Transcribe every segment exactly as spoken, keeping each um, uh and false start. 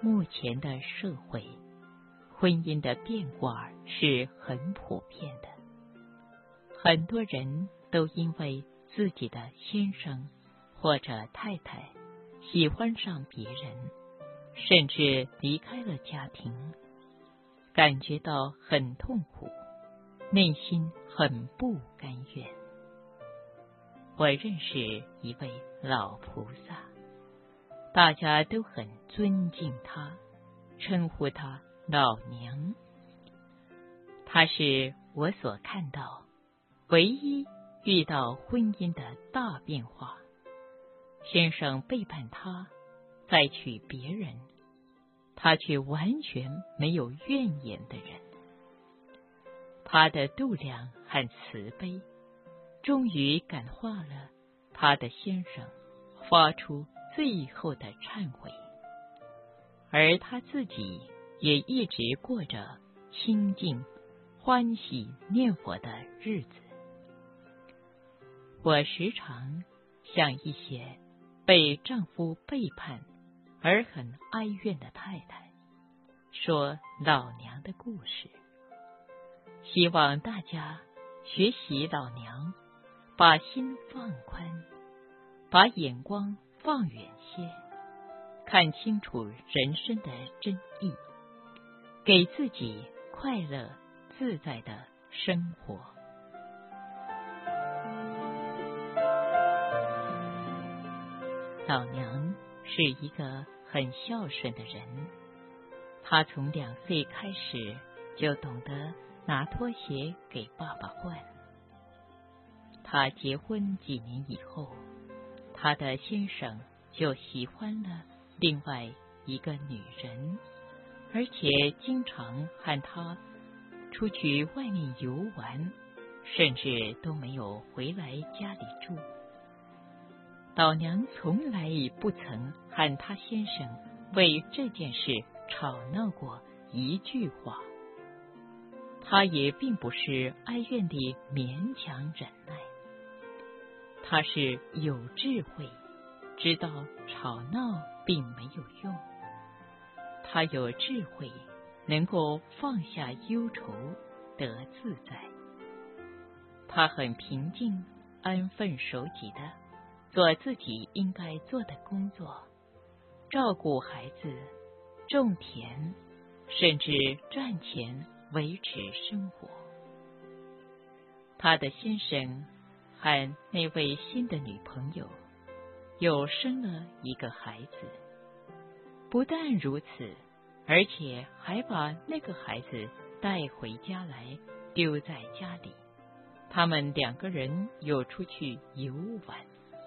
目前的社会，婚姻的变卦是很普遍的。很多人都因为自己的先生或者太太喜欢上别人，甚至离开了家庭，感觉到很痛苦，内心很不甘愿。我认识一位老菩萨，大家都很尊敬他，称呼他老娘。她是我所看到唯一遇到婚姻的大变化，先生背叛她，再娶别人，她却完全没有怨言的人。她的度量和慈悲终于感化了她的先生，发出最后的忏悔，而她自己也一直过着清净欢喜念佛的日子。我时常向一些被丈夫背叛而很哀怨的太太说老娘的故事，希望大家学习老娘，把心放宽，把眼光放远些，看清楚人生的真意，给自己快乐自在的生活。老娘是一个很孝顺的人，她从两岁开始就懂得拿拖鞋给爸爸换。她结婚几年以后，她的先生就喜欢了另外一个女人，而且经常和她出去外面游玩，甚至都没有回来家里住。老娘从来不曾和她先生为这件事吵闹过一句话，她也并不是哀怨地勉强忍耐，她是有智慧，知道吵闹并没有用。她有智慧，能够放下忧愁，得自在。她很平静，安分守己的做自己应该做的工作，照顾孩子，种田，甚至赚钱维持生活。他的先生和那位新的女朋友又生了一个孩子，不但如此，而且还把那个孩子带回家来，丢在家里。他们两个人又出去游玩。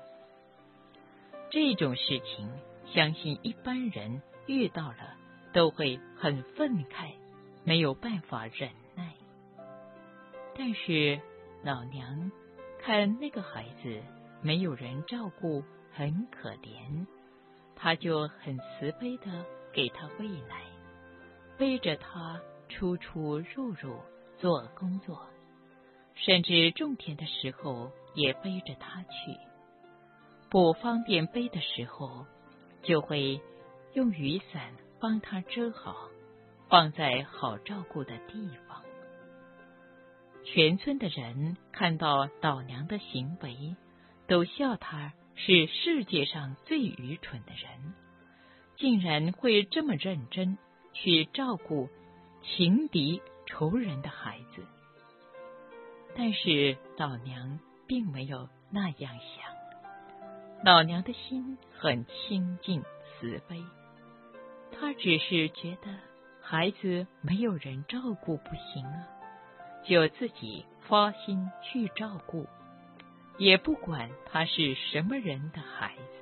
这种事情，相信一般人遇到了都会很愤慨，没有办法忍耐。但是老娘看那个孩子没有人照顾，很可怜，她就很慈悲的给他喂奶，背着他出出入入做工作，甚至种田的时候也背着他去。不方便背的时候，就会用雨伞帮他遮好，放在好照顾的地方。全村的人看到老娘的行为，都笑她是世界上最愚蠢的人，竟然会这么认真去照顾情敌仇人的孩子。但是老娘并没有那样想，老娘的心很清净慈悲，她只是觉得孩子没有人照顾不行啊，就自己发心去照顾，也不管他是什么人的孩子。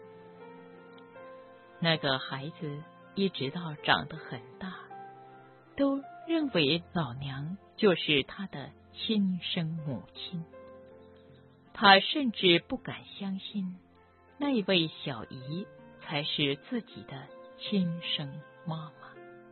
那个孩子一直到长得很大，都认为老娘就是他的亲生母亲。他甚至不敢相信那位小姨才是自己的亲生妈妈。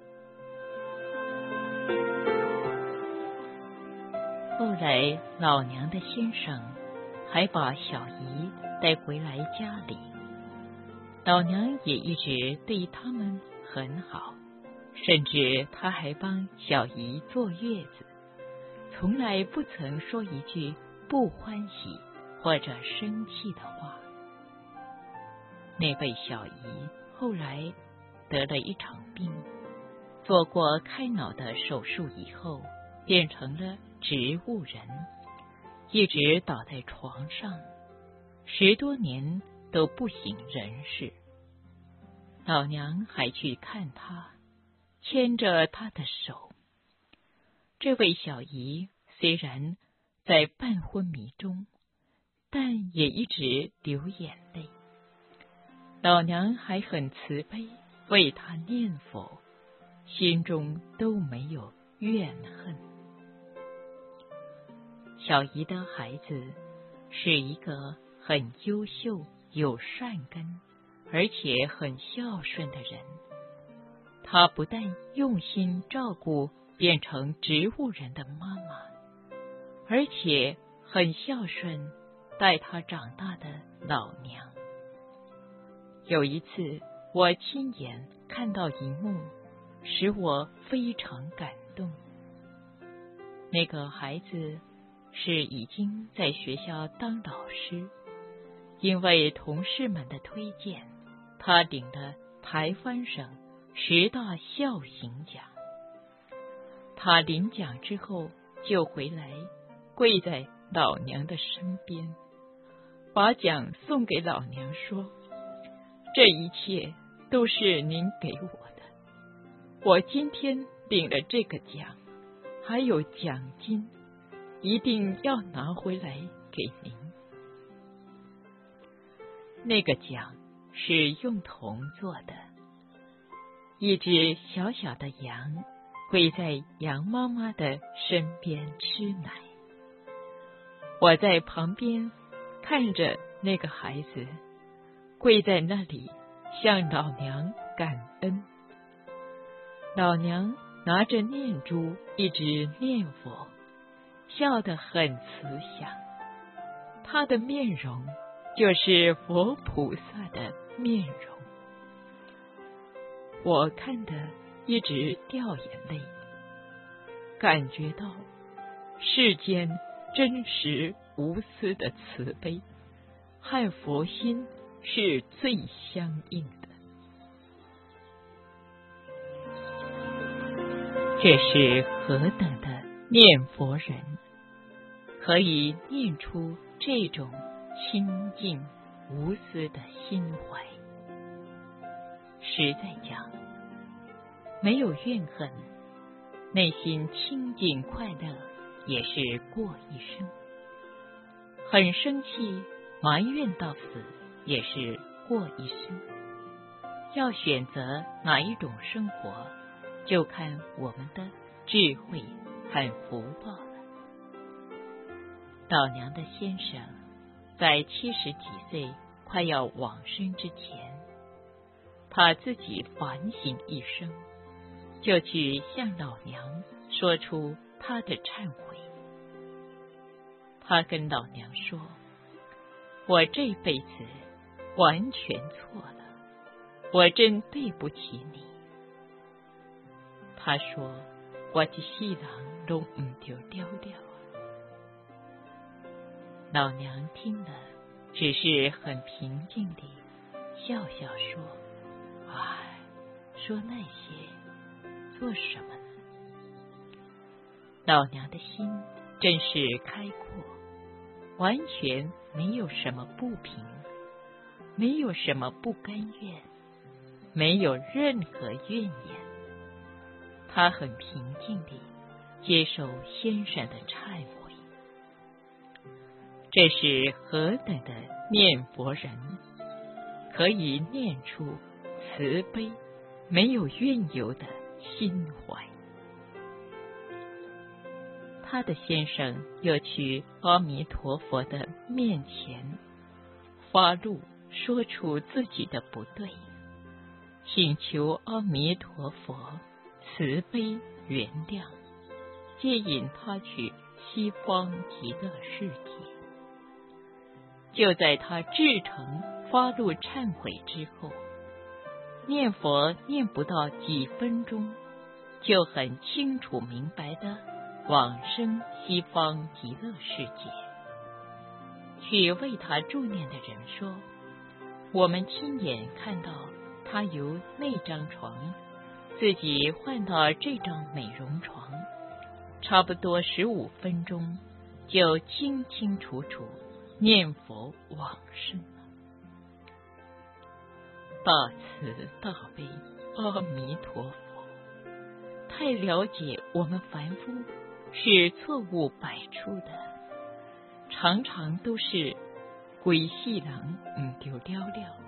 后来老娘的先生还把小姨带回来家里，老娘也一直对他们很好，甚至他还帮小姨坐月子，从来不曾说一句不欢喜或者生气的话。那位小姨后来得了一场病，做过开脑的手术以后，变成了植物人，一直倒在床上，十多年都不省人事。老娘还去看她，牵着她的手。这位小姨虽然在半昏迷中，但也一直流眼泪。老娘还很慈悲，为她念佛，心中都没有怨恨。小姨的孩子是一个很优秀、有善根，而且很孝顺的人。他不但用心照顾变成植物人的妈妈，而且很孝顺带他长大的老娘。有一次，我亲眼看到一幕，使我非常感动。那个孩子是已经在学校当老师，因为同事们的推荐，他领了台湾省十大孝行奖。他领奖之后就回来，跪在老娘的身边，把奖送给老娘，说：这一切都是您给我的，我今天领了这个奖，还有奖金，一定要拿回来给您。那个奖是用铜做的，一只小小的羊跪在羊妈妈的身边吃奶。我在旁边看着那个孩子跪在那里向老娘感恩。老娘拿着念珠一直念佛，笑得很慈祥。她的面容就是佛菩萨的面容。我看得一直掉眼泪，感觉到世间真实无私的慈悲和佛心是最相应的。这是何等的念佛人，可以念出这种清净无私的心怀。实在讲，没有怨恨，内心清净快乐，也是过一生。很生气埋怨到死，也是过一生。要选择哪一种生活，就看我们的智慧和福报了。老娘的先生在七十几岁快要往生之前，他自己反省一生，就去向老娘说出他的忏悔。他跟老娘说：我这辈子完全错了，我真对不起你。他说：我一世人都唔丢掉掉。老娘听了，只是很平静地笑笑说：唉，说那些做什么呢？老娘的心真是开阔，完全没有什么不平，没有什么不甘愿，没有任何怨言。他很平静地接受先生的忏悔。这是何等的念佛人，可以念出慈悲没有怨尤的心怀。他的先生又去阿弥陀佛的面前发怒，说出自己的不对，请求阿弥陀佛慈悲原谅，接引他去西方极乐世界。就在他至诚发怒忏悔之后， 念佛念不到几分钟，就很清楚明白的往生西方极乐世界。去为他助念的人说，我们亲眼看到他由那张床自己换到这张美容床，差不多十五分钟就清清楚楚念佛往生了。大慈大悲阿弥陀佛，太了解我们凡夫是错误百出的，常常都是鬼戏郎唔丢了了，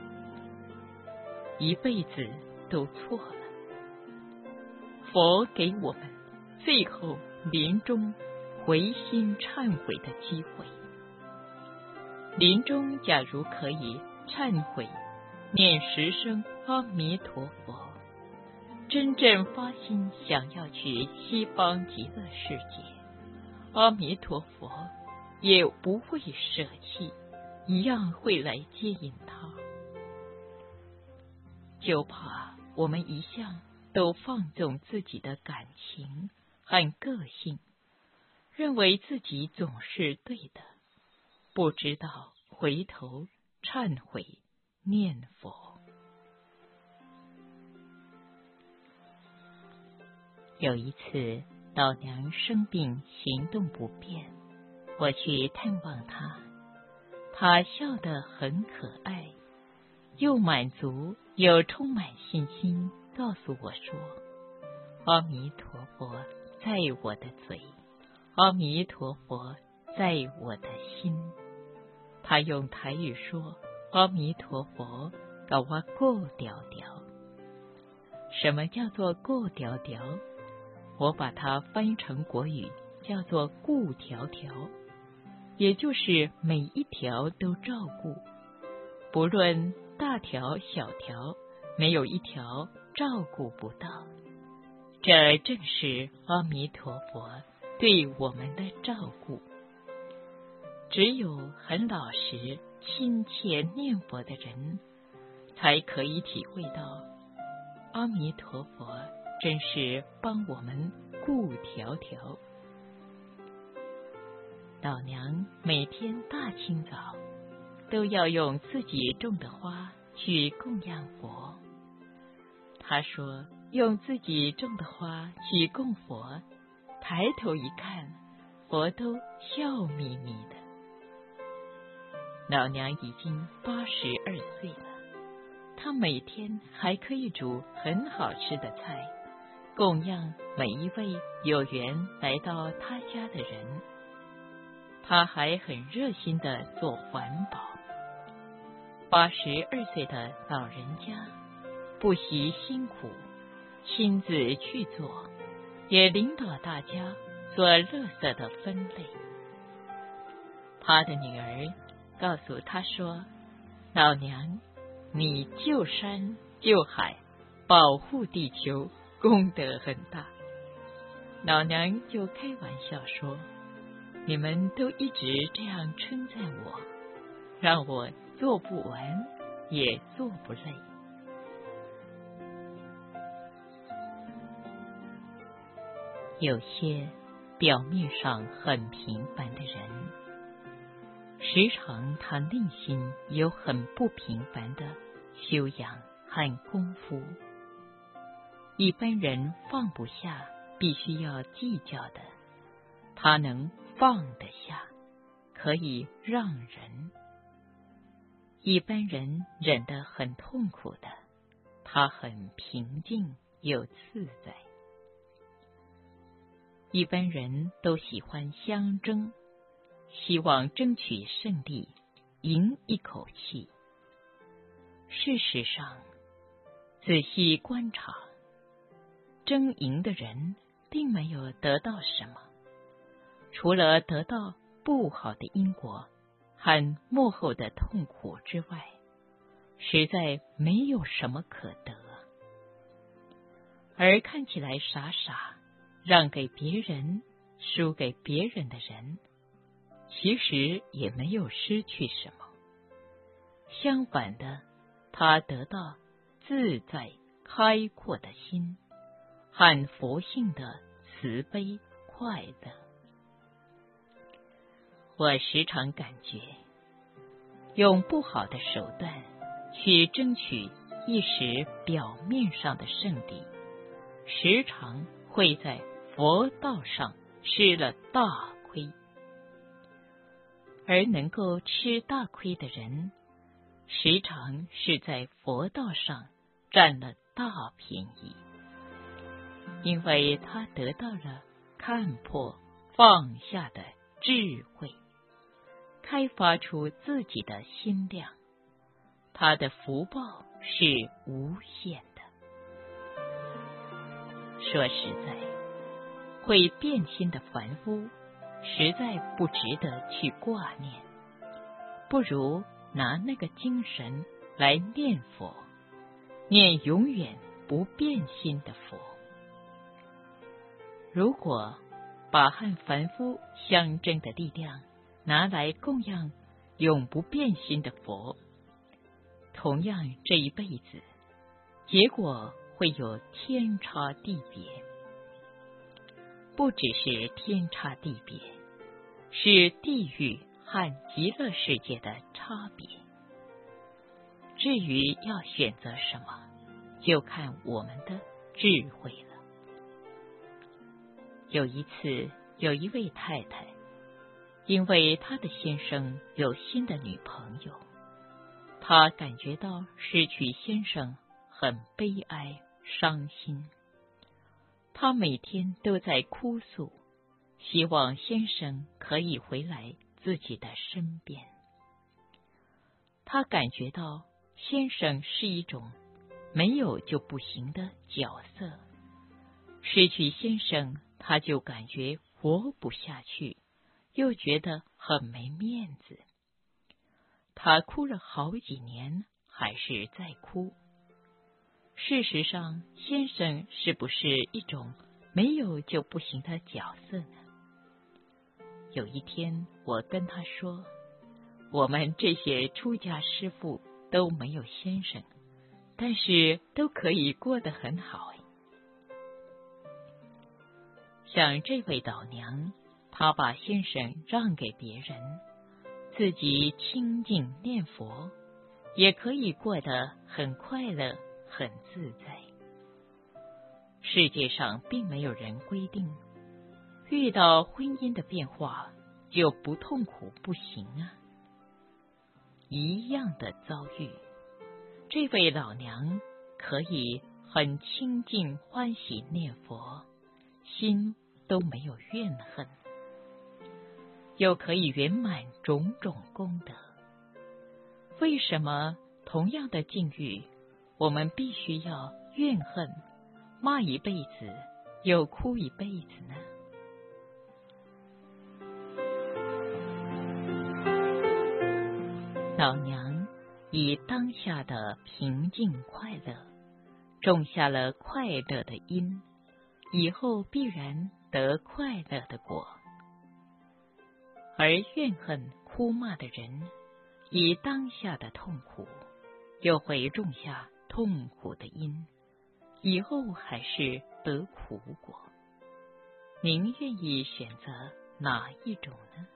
一辈子都错了。佛给我们最后临终回心忏悔的机会。临终假如可以忏悔，念十声阿弥陀佛，真正发心想要去西方极乐世界，阿弥陀佛也不会舍弃，一样会来接引他。就怕我们一向都放纵自己的感情和个性，认为自己总是对的，不知道回头忏悔念佛。有一次，老娘生病行动不便，我去探望她，她笑得很可爱，又满足又充满信心，告诉我说，阿弥陀佛在我的嘴，阿弥陀佛在我的心。他用台语说，阿弥陀佛搞我过条条。什么叫做过条条？我把它翻译成国语叫做顾条条，也就是每一条都照顾，不论大条小条，没有一条照顾不到。这正是阿弥陀佛对我们的照顾。只有很老实亲切念佛的人，才可以体会到阿弥陀佛真是帮我们顾条条。老娘每天大清早都要用自己种的花去供养佛。他说，用自己种的花去供佛，抬头一看，佛都笑眯眯的。老娘已经八十二岁了，她每天还可以煮很好吃的菜，供养每一位有缘来到她家的人。她还很热心地做环保。八十二岁的老人家不惜辛苦，亲自去做，也领导大家做垃圾的分类。他的女儿告诉他说，老娘，你救山救海，保护地球，功德很大。老娘就开玩笑说，你们都一直这样称赞我，让我做不完也做不累。有些表面上很平凡的人，时常他内心有很不平凡的修养和功夫。一般人放不下，必须要计较的，他能放得下，可以让人。一般人忍得很痛苦的，他很平静又自在。一般人都喜欢相争，希望争取胜利，赢一口气。事实上，仔细观察，争赢的人并没有得到什么，除了得到不好的因果和幕后的痛苦之外，实在没有什么可得。而看起来傻傻让给别人，输给别人的人，其实也没有失去什么。相反的，他得到自在开阔的心，和佛性的慈悲快乐。我时常感觉，用不好的手段去争取一时表面上的胜利，时常会在佛道上吃了大亏。而能够吃大亏的人，时常是在佛道上占了大便宜，因为他得到了看破放下的智慧，开发出自己的心量，他的福报是无限的。说实在，会变心的凡夫实在不值得去挂念，不如拿那个精神来念佛，念永远不变心的佛。如果把和凡夫相争的力量拿来供养永不变心的佛，同样这一辈子结果会有天差地别。不只是天差地别，是地狱和极乐世界的差别。至于要选择什么，就看我们的智慧了。有一次，有一位太太，因为她的先生有新的女朋友，她感觉到失去先生很悲哀伤心。她每天都在哭诉，希望先生可以回来自己的身边。她感觉到先生是一种没有就不行的角色，失去先生，她就感觉活不下去，又觉得很没面子。她哭了好几年，还是在哭。事实上，先生是不是一种没有就不行的角色呢？有一天，我跟他说，我们这些出家师父都没有先生，但是都可以过得很好。像这位老娘，她把先生让给别人，自己清净念佛，也可以过得很快乐很自在。世界上并没有人规定遇到婚姻的变化就不痛苦不行啊。一样的遭遇，这位老娘可以很清净欢喜念佛，心都没有怨恨，又可以圆满种种功德。为什么同样的境遇，我们必须要怨恨，骂一辈子，又哭一辈子呢？老娘以当下的平静快乐，种下了快乐的因，以后必然得快乐的果。而怨恨哭骂的人，以当下的痛苦，又会种下痛苦的因，以后还是得苦果。您愿意选择哪一种呢？